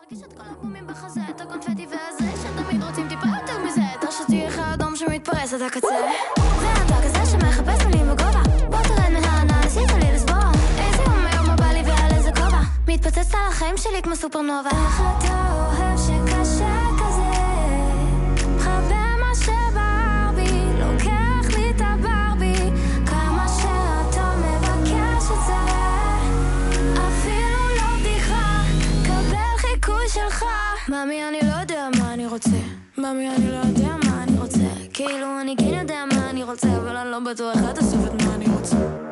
להרגיש את כל הבומים בחזה, את הקונפטי והזה שתמיד רוצים טיפה יותר מזה, את השתי אחד אדום שמתפרס עד הקצה, ואתה כזה שמחפש מילים בגובה, בוא תרד מהענן, עשית לי לסבוע, איזה יום היום בא לי ועל איזה כובע, מתפוצץ על החיים שלי כמו סופרנובה. איך אתה אוהב שקשה כזה, חבר מה שבער בי, לוקח לי את הברבי, כמה שאתה מבקש את זה, אפילו לא בדיחה, קבל חיקוי שלך. מאמי אני לא יודע מה אני רוצה, מאמי אני לא יודע מה אני רוצה, כאילו אני כן יודע מה אני רוצה, אבל אני לא בטוח עד הסוף את מה אני רוצה.